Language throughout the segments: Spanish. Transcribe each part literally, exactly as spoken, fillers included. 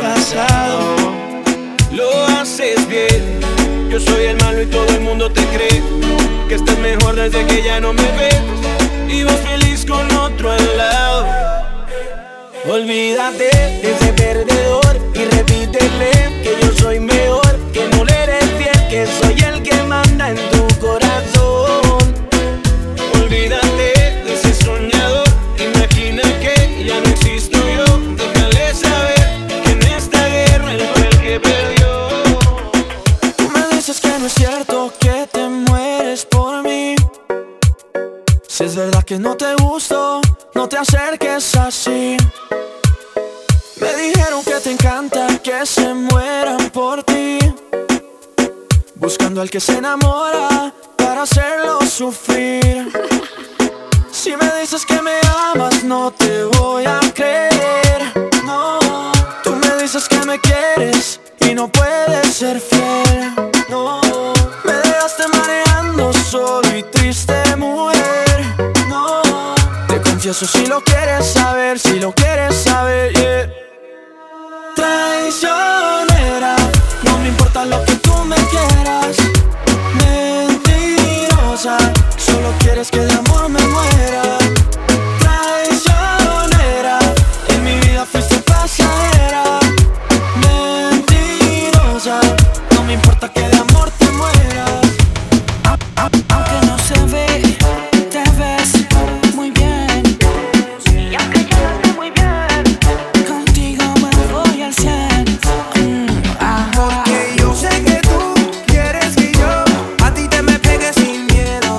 pasado. Lo haces bien. Yo soy el malo y todo el mundo te cree que estás mejor desde que ya no me ves y vas feliz con otro al lado. Olvídate de ese perdedor y repítele que yo soy mejor, que no le eres fiel, que soy el que manda en tu corazón. Olvídate de ese soñador, imagina que ya no existo yo. Déjale saber que en esta guerra él fue el que perdió. Tú me dices que no es cierto que te mueres por mí. Si es verdad que no te gusto, no te acerques así. Me dijeron que te encanta que se mueran por ti, buscando al que se enamora para hacerlo sufrir. Si me dices que me amas, no te voy a creer. No, tú me dices que me quieres y no puedes ser fiel. No, me dejaste mareando solo y triste, mujer. No, te confieso si lo quieres saber, si lo quieres saber, yeah. Traicionera, no me importa lo que tú me quieras. Mentirosa, solo quieres que de amor me muera. Traicionera, en mi vida fuiste pasajera. Mentirosa, no me importa que de amor te mueras. Aunque no se ve, te ves muy bien. Y aunque yo no esté muy bien, contigo me voy al cien. Mm, porque yo sé que tú quieres que yo a ti te me pegue sin miedo.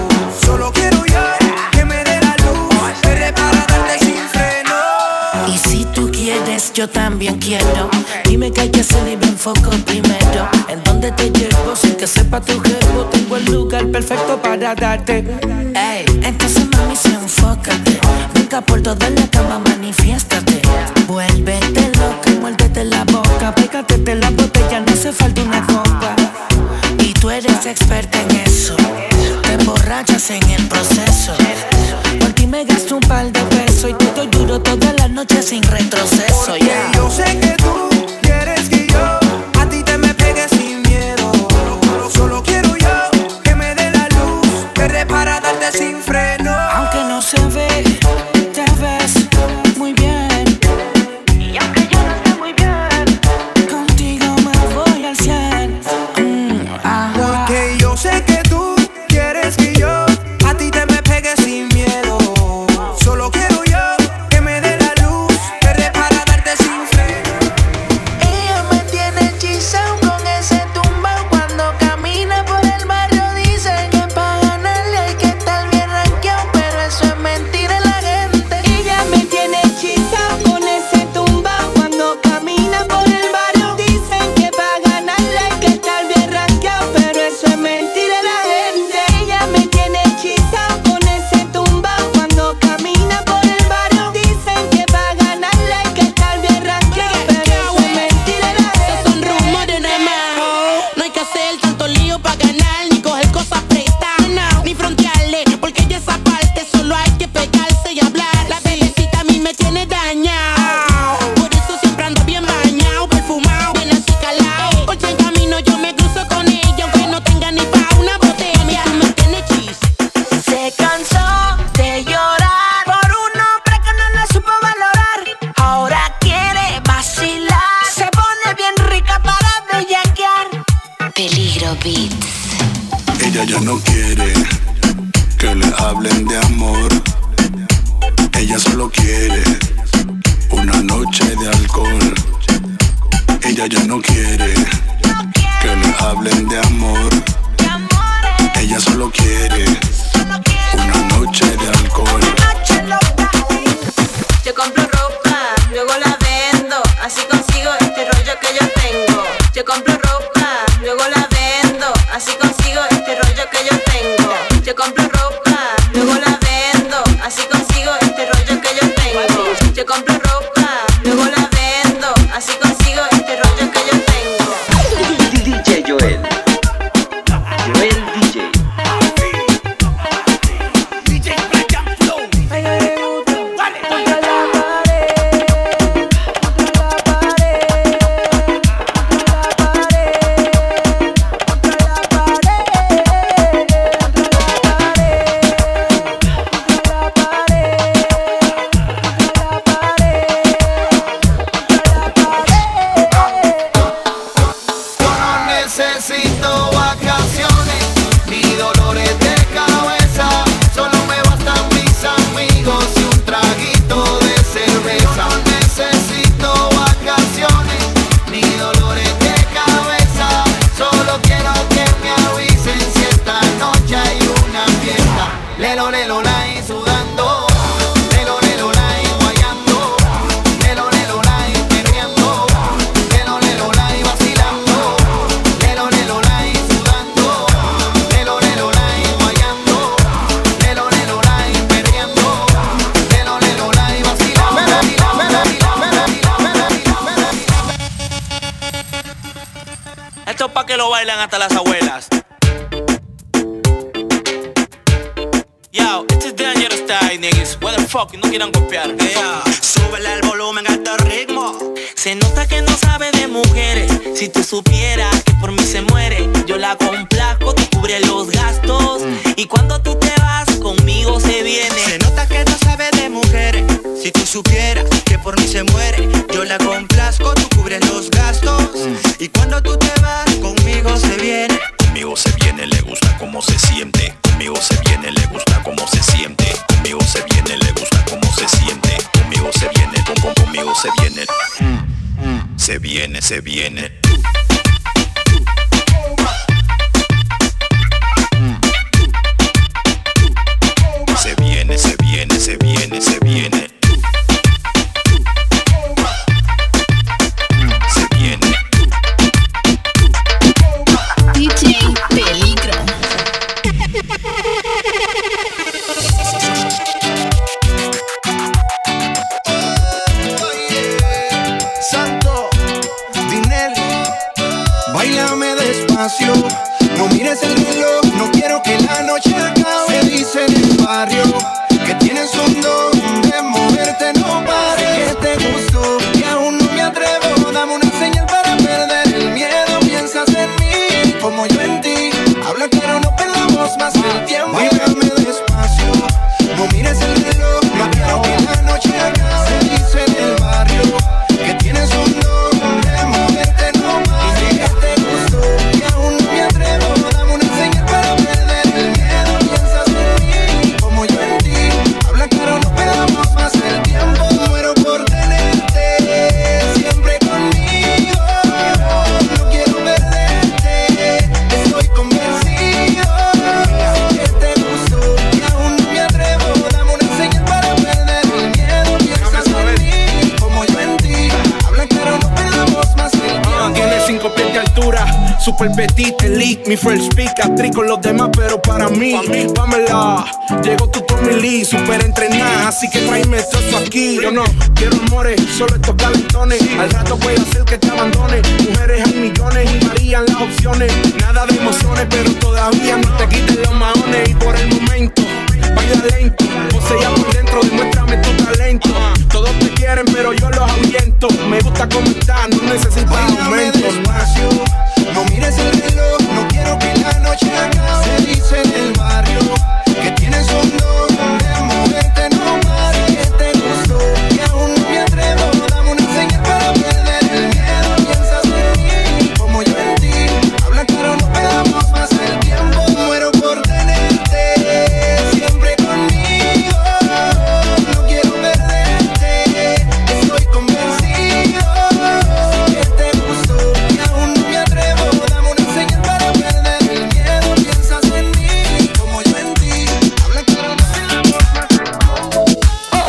Solo quiero yo que me dé la luz, pero para darte sin freno. Y si tú quieres, yo también quiero. Dime qué hay que hacer y me enfoco primero. ¿En dónde te llevo? Sin que sepa tu jefe, tengo el lugar perfecto para darte. Ey, entonces mami, sí, enfócate. Venga por toda la cama, manifiéstate. Vuélvete loca, muérdete la boca. Pégate de la botella, no hace falta una copa. Y tú eres experta en eso. Te emborrachas en el proceso. Por ti me gasto un par de pesos y te doy duro toda la noche sin retroceso. Porque yeah. yo sé que tú quieres que yo a ti te me pegue sin miedo. Solo quiero yo que me dé la luz, perre para darte sin freno. Aunque no se ve, te ves muy bien. Y aunque yo no esté muy bien, contigo me voy al cien. Mm, Porque yo sé que tú quieres que yo a ti te me pegue sin miedo. Solo quiero yo que me dé la luz, perre para darte sin freno. ella me tiene hechizado con ese tumbao. Cuando camina por el barrio dice que pa' ganarle hay que estar bien rankeado, pero eso es mentira en la gente. Ella me tiene hechizado con ese tumbao. Cuando camina por el barrio dicen que para ganarle hay que estar bien rankeado, pero eso es mentira en la gente. Ella me tiene hechizado con ese tumbao. Cuando camina por el barrio dicen que para ganarle hay que estar bien rankeado, pero eso es mentira en la gente. Son rumores nada más. No hay que hacer tanto lío para ganar, ni coger cosas prestadas, ni frontearle, porque ya esa parte solo hay que pegarse y hablar. La bebecita a mí me tiene dañado, por eso siempre ando bien bañado, perfumado, bien acicalado. Por si en camino yo me cruzo con ella, aunque no tenga ni pa' una botella. Tú me tienes chis. Se cansó de llorar por un hombre que no la supo valorar. Ahora quiere vacilar, se pone bien rica para bellaquear. Peligro Beats. Ella ya no quiere que le hablen de amor. Ella solo quiere una noche de alcohol. Ella ya no quiere que le hablen de amor. Ella solo quiere una noche de alcohol. Yo compro ropa, luego la vendo, así consigo este rollo que yo tengo. Yo compro ropa, luego la vendo, así consigo este rollo que yo tengo. Yo compro ropa, luego la vendo, así consigo este rollo que yo tengo. Yo compro ropa, luego la vendo, así consigo este rollo que yo tengo. D J Joel. Joel D J. que lo bailan hasta las abuelas. Yo, este es Dangerous Style, niggas. What the fuck, no quieran copiar. Yeah. Súbele el volumen, alto ritmo. Se nota que no sabe de mujeres. Si tú supieras que por mí se muere, yo la complazco, tú cubres los gastos. Mm. Y cuando tú te vas, conmigo se viene. Se nota que no sabe de mujeres. Si tú supieras que por mí se muere, yo la complazco, tú cubres los gastos. Mm. Y cuando tú te vas, conmigo se viene. Conmigo se viene, le gusta cómo se siente. Conmigo se viene, le gusta cómo se siente. Conmigo se viene, le gusta cómo se siente. Conmigo se viene, con, con, conmigo se viene. Mm, mm. Se viene, se viene. Mm. Se viene, se viene, se viene, se viene. Se viene. D J Peligro. Santo, Dinelli, báilame despacio. No mires el reloj, no quiero que la noche acabe. Dice en el barrio que tienes un don de moverte, no pares. Que te gustó y aún no me atrevo. Dame una señal para perder el miedo. Piensas en mí como yo en ti. Habla claro, no perdamos más el tiempo. Báilame despacio, no mires el reloj, no quiero que la noche acabe. Dice en el barrio que tienes un don de moverte, no pares. Que te gustó y aún no me atrevo. Dame una señal para perder el miedo. Piensas en mí como yo en ti. Habla claro, no perdamos más el tiempo. Muero por tenerte siempre conmigo. No quiero perderte, estoy convencido que te gustó y aún no me atrevo. Dame una señal para perder el miedo. Piensas en mí como yo en ti. Habla claro, no perdamos más el tiempo. Tiene cinco pies de altura, super petite, elite, mi first pick, actriz con los demás, pero para mí, Pamela, llegó tu Tommy Lee, super entrenada, así que tráeme todo eso aquí. Yo no quiero amores, solo estos calentones, al rato puede hacer que te abandone. Mujeres hay millones y varían las opciones, nada de emociones, pero todavía no te quiten los maones. Y por el momento, baila lento, posea por dentro, demuéstrame tu talento. Todos te quieren, pero yo los ahuyento. Me gusta cómo estás, no necesitas aumento. Despacio, no mires el reloj, no quiero que la noche acabe. Se dice en el barrio que tienes un don de moverte, no pares. Que te gustó y aún no me atrevo. Dame una señal para perder el miedo. Piensas en mí como yo en ti. Habla claro, no perdamos más el tiempo. Muero por tenerte siempre conmigo. No quiero perderte, estoy convencido que te gustó y aún no me atrevo. Dame una señal para perder el miedo. Piensas en mí como yo en ti. Habla claro, no perdamos más el tiempo.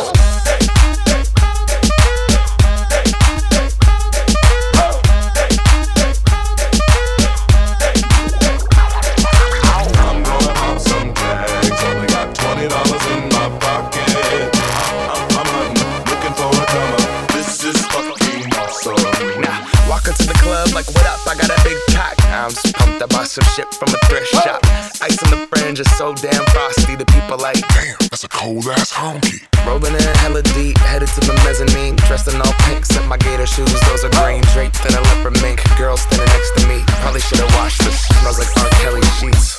I'm gonna pop some tags. Only got twenty dollars in my pocket. I'm, I'm hunting, looking for a come up. This is fucking awesome. Now, walk into the club like, what up? I got a big cock. I'm just pumped. I bought some shit from a thrift shop. Ice on the fringe is so damn frosty. The people like, Damn, that's a cold ass honky. rolling in hella deep, headed to the mezzanine. Dressed in all pink, set my gator shoes. Those are green draped in a leopard mink. Girl standing next to me, probably should've washed this. Smells like R. Kelly sheets.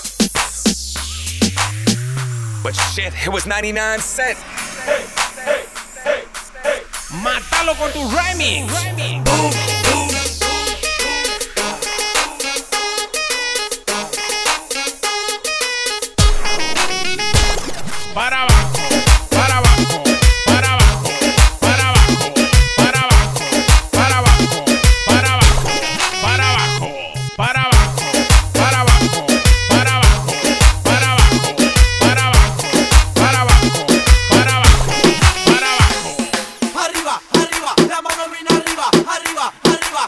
But shit, it was ninety-nine cents. Mátalo con tu remix. Para abajo, para abajo, para abajo, para abajo, para abajo, para abajo, para abajo, para abajo, para abajo, para abajo, para abajo, para abajo, para abajo, para abajo, para abajo, para abajo. Arriba, arriba, la mano viene arriba, arriba, arriba,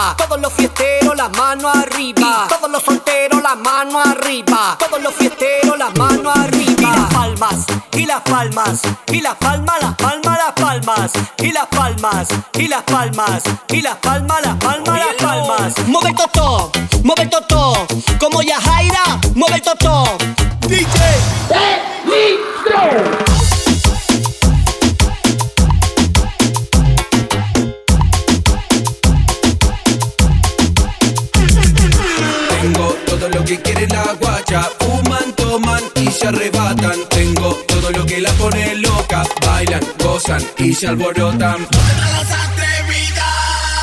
arriba. Todos los fiesteros, las manos arriba. Todos los solteros, las manos arriba. Todos los fiesteros, las manos arriba. Y las palmas, y las palmas, y las palmas, las palmas, las palmas. Y las palmas, y las palmas, y las palmas, las palmas, las palmas. Mueve el totó, mueve el totó. Como Yajaira, mueve el totó. D J Peligro. Tengo todo lo que quiere la guacha, fuman, toman y se arrebatan. Tengo todo lo que la pone loca, bailan, gozan y se alborotan. ¿Dónde están las atrevidas?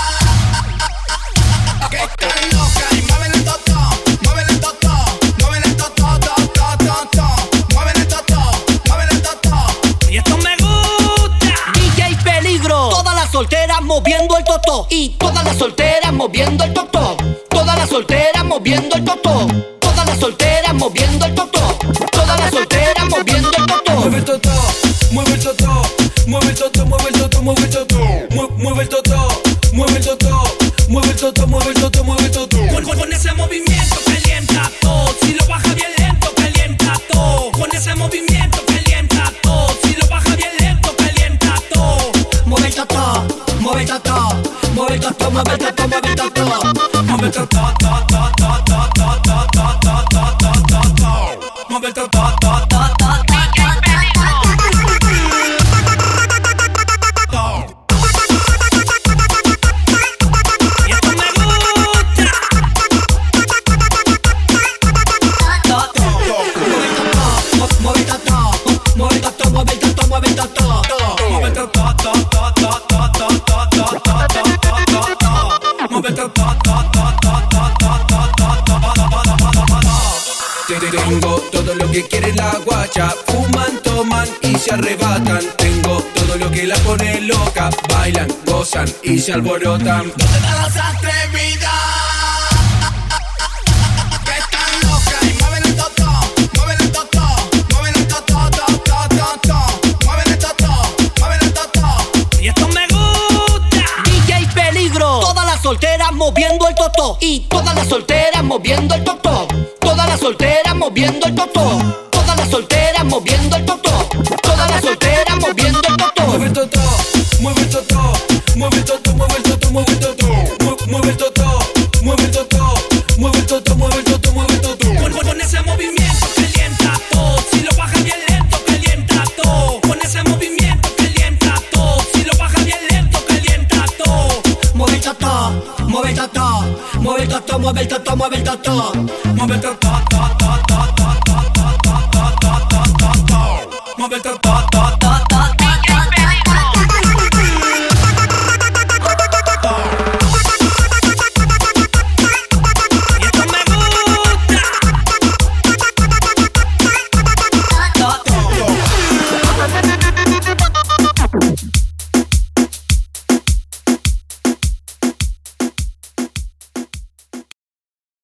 Que están locas y mueven el totó, mueven el totó, mueven el totó, totó, totó, mueven el totó, mueven el totó. Y esto me gusta. D J Peligro. Todas las solteras moviendo el totó. Y todas las solteras moviendo el totó. Todas las solteras moviendo el totó. Todas las solteras moviendo el totó. Todas las solteras moviendo el totó. Mueve el totó, mueve el totó, mueve el totó, mueve el totó, mueve el totó. Mueve el totó, mueve el totó, mueve el totó, mueve el totó, mueve el totó. Con, con, con ese movimiento calienta todo. Si lo baja bien lento, calienta todo. Con ese movimiento calienta todo. Si lo baja bien lento, calienta todo. Mueve el totó, mueve el totó, mueve el totó, mueve el totó, mueve el totó. Mueve el totó, totó, totó, totó, totó, totó, totó. Mueve el totó, totó, totó. Tengo todo lo que quiere la guacha, fuman, toman y se arrebatan. Tengo todo lo que la pone loca, bailan, gozan y se alborotan. ¿Dónde están las atrevidas? Que están locas y mueven el totó, mueven el totó, mueven el totó, totó, totó, mueven el totó, mueven el totó. Y esto me gusta. D J Peligro. Todas las solteras moviendo el totó. Y todas las solteras moviendo el totó. Todas las solteras moviendo el totó. Todas las solteras moviendo el totó. Todas las solteras moviendo el totó. Mueve el totó, mueve el totó, mueve el totó, mueve el totó, mueve el totó. Mueve el totó, mueve el totó, mueve el totó, mueve el totó, mueve el totó. Con, con, con ese movimiento calienta todo. Si lo baja bien lento, calienta todo. Con ese movimiento calienta todo. Si lo baja bien lento, calienta todo. Mueve el totó, mueve el totó, mueve el totó, mueve el totó, mueve el totó. Mueve el totó, totó, totó, totó, totó, totó, totó. Mueve el totó, totó.